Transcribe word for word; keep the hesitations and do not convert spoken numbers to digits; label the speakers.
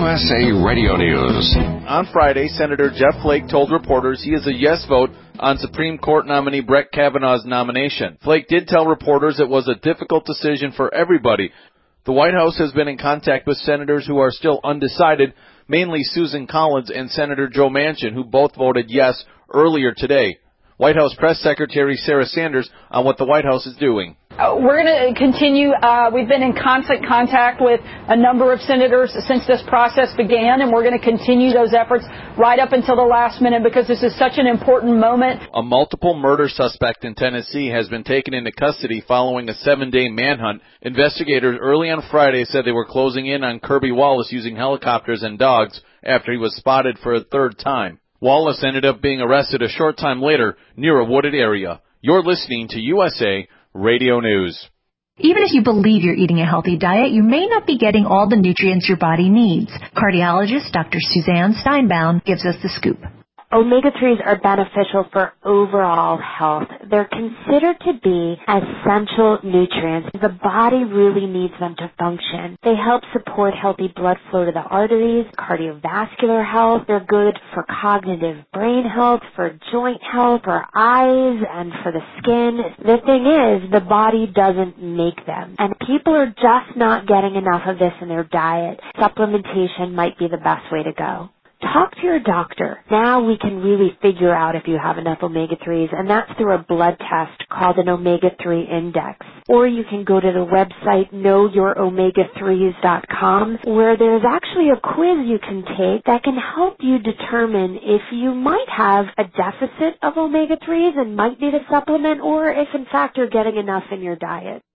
Speaker 1: S A Radio News.
Speaker 2: On Friday, Senator Jeff Flake told reporters he is a yes vote on Supreme Court nominee Brett Kavanaugh's nomination. Flake did tell reporters it was a difficult decision for everybody. The White House has been in contact with senators who are still undecided, mainly Susan Collins and Senator Joe Manchin, who both voted yes earlier today. White House Press Secretary Sarah Sanders on what the White House is doing.
Speaker 3: Uh, we're going to continue. Uh, we've been in constant contact with a number of senators since this process began, and we're going to continue those efforts right up until the last minute because this is such an important moment.
Speaker 2: A multiple murder suspect in Tennessee has been taken into custody following a seven-day manhunt. Investigators early on Friday said they were closing in on Kirby Wallace using helicopters and dogs after he was spotted for a third time. Wallace ended up being arrested a short time later near a wooded area. You're listening to U S A Radio News.
Speaker 4: Even if you believe you're eating a healthy diet, you may not be getting all the nutrients your body needs. Cardiologist Doctor Suzanne Steinbaum gives us the scoop.
Speaker 5: Omega threes are beneficial for overall health. They're considered to be essential nutrients. The body really needs them to function. They help support healthy blood flow to the arteries, cardiovascular health. They're good for cognitive brain health, for joint health, for eyes, and for the skin. The thing is, the body doesn't make them. And people are just not getting enough of this in their diet. Supplementation might be the best way to go. Talk to your doctor. Now we can really figure out if you have enough omega threes, and that's through a blood test called an omega three index. Or you can go to the website know your omega threes dot com, where there's actually a quiz you can take that can help you determine if you might have a deficit of omega threes and might need a supplement, or if in fact you're getting enough in your diet.